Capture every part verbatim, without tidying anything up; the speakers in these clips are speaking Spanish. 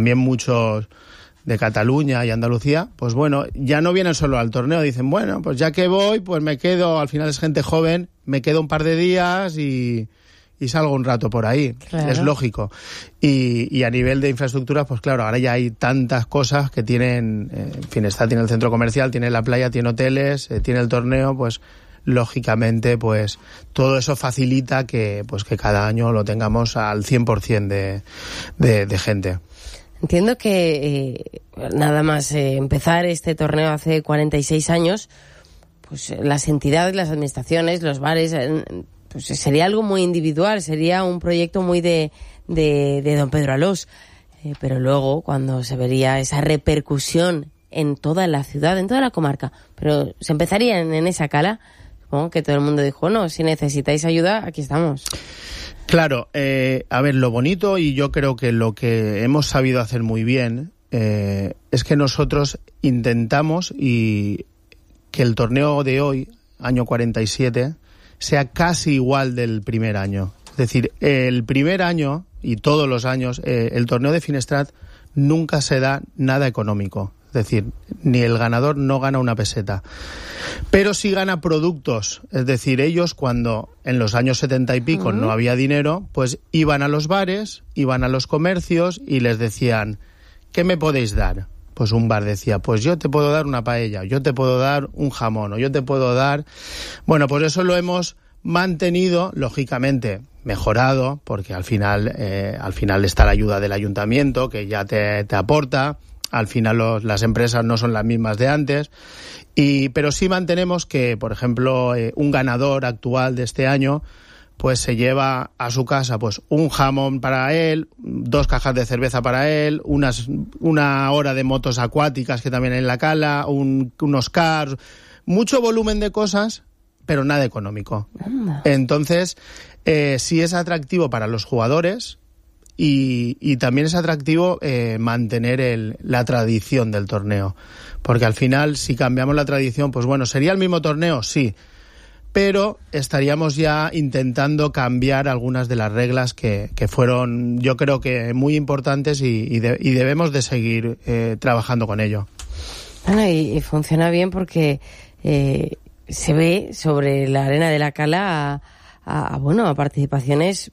también muchos de Cataluña y Andalucía, pues bueno, ya no vienen solo al torneo, dicen, bueno, pues ya que voy, pues me quedo, al final es gente joven, me quedo un par de días y, y salgo un rato por ahí, claro. Es lógico. Y, y a nivel de infraestructuras, pues claro, ahora ya hay tantas cosas que tienen, eh, en fin, está, tiene el centro comercial, tiene la playa, tiene hoteles, eh, tiene el torneo, pues lógicamente, pues todo eso facilita que, pues que cada año lo tengamos al cien por ciento de, de, de gente. Entiendo que eh, nada más eh, empezar este torneo hace cuarenta y seis años, pues las entidades, las administraciones, los bares, eh, pues sería algo muy individual, sería un proyecto muy de, de, de don Pedro Alós. Eh, pero luego, cuando se vería esa repercusión en toda la ciudad, en toda la comarca, pero se empezaría en, en esa cala, supongo que todo el mundo dijo, no, si necesitáis ayuda, aquí estamos. Claro, eh, a ver, lo bonito y yo creo que lo que hemos sabido hacer muy bien eh, es que nosotros intentamos y que el torneo de hoy, año cuarenta y siete, sea casi igual del primer año. Es decir, el primer año y todos los años, eh, el torneo de Finestrat nunca se da nada económico. Es decir, ni el ganador no gana una peseta. Pero sí gana productos. Es decir, ellos cuando en los años setenta y pico uh-huh. no había dinero, pues iban a los bares, iban a los comercios y les decían, ¿qué me podéis dar? Pues un bar decía, pues yo te puedo dar una paella, yo te puedo dar un jamón, o yo te puedo dar... Bueno, pues eso lo hemos mantenido, lógicamente mejorado, porque al final, eh, al final está la ayuda del ayuntamiento, que ya te, te aporta... Al final los, las empresas no son las mismas de antes, y pero sí mantenemos que, por ejemplo, eh, un ganador actual de este año pues se lleva a su casa pues un jamón para él, dos cajas de cerveza para él, unas una hora de motos acuáticas que también hay en la cala, un, unos cars, mucho volumen de cosas, pero nada económico. Entonces, eh, sí es atractivo para los jugadores. Y, y también es atractivo eh, mantener el, la tradición del torneo, porque al final si cambiamos la tradición, pues bueno, ¿sería el mismo torneo? Sí, pero estaríamos ya intentando cambiar algunas de las reglas que, que fueron, yo creo que muy importantes y, y, de, y debemos de seguir eh, trabajando con ello. Bueno, y, y funciona bien porque eh, se ve sobre la arena de la Cala a, a, bueno, a participaciones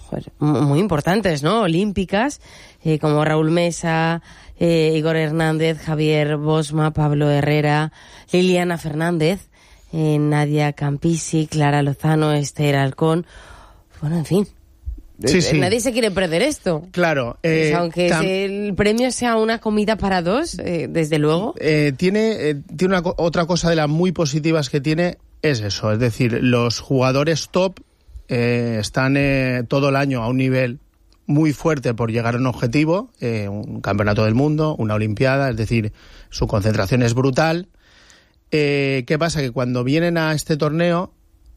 muy importantes, ¿no? Olímpicas, eh, como Raúl Mesa, eh, Igor Hernández, Javier Bosma, Pablo Herrera, Liliana Fernández, eh, Nadia Campisi, Clara Lozano, Esther Alcón. Bueno, en fin. Sí, sí. Nadie se quiere perder esto. Claro. Eh, pues aunque tam- el premio sea una comida para dos, eh, desde luego. Eh, tiene eh, tiene una, otra cosa de las muy positivas que tiene, es eso. Es decir, los jugadores top Eh, están eh, todo el año a un nivel muy fuerte por llegar a un objetivo, eh, un campeonato del mundo, una olimpiada, es decir, su concentración es brutal. Eh, ¿Qué pasa? Que cuando vienen a este torneo,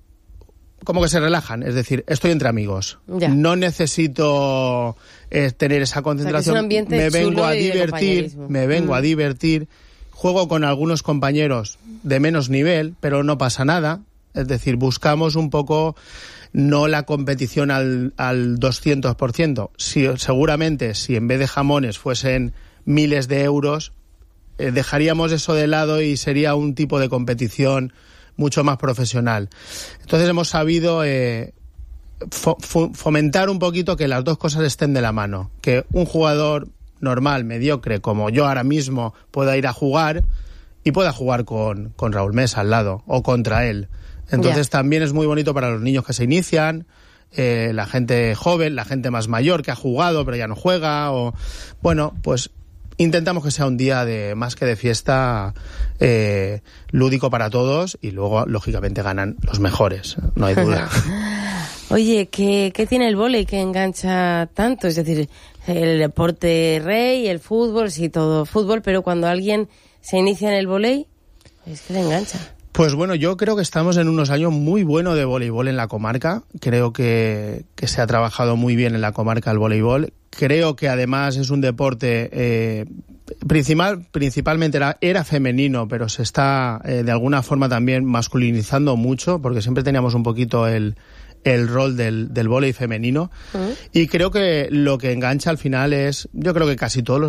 como que se relajan, es decir, estoy entre amigos, ya. No necesito eh, tener esa concentración, o sea, que es un ambiente me vengo a divertir, me vengo mm. a divertir, juego con algunos compañeros de menos nivel, pero no pasa nada, es decir, buscamos un poco... no la competición al, al doscientos por ciento. Si, seguramente, si en vez de jamones fuesen miles de euros, eh, dejaríamos eso de lado y sería un tipo de competición mucho más profesional. Entonces hemos sabido eh, fo- fo- fomentar un poquito que las dos cosas estén de la mano. Que un jugador normal, mediocre, como yo ahora mismo, pueda ir a jugar y pueda jugar con, con Raúl Mesa al lado o contra él. Entonces yeah. también es muy bonito para los niños que se inician, eh, la gente joven, la gente más mayor que ha jugado pero ya no juega, o bueno, pues intentamos que sea un día de más que de fiesta, eh, lúdico para todos, y luego lógicamente ganan los mejores, no hay duda. Oye, ¿qué, qué tiene el vóley que engancha tanto? Es decir, el deporte rey, el fútbol, sí, todo fútbol, pero cuando alguien se inicia en el vóley, es que le engancha. Pues bueno, yo creo que estamos en unos años muy buenos de voleibol en la comarca. Creo que, que se ha trabajado muy bien en la comarca el voleibol. Creo que además es un deporte eh, principal, principalmente era, era femenino, pero se está eh, de alguna forma también masculinizando mucho, porque siempre teníamos un poquito el, el rol del, del vóley femenino. Uh-huh. Y creo que lo que engancha al final es, yo creo que casi todos los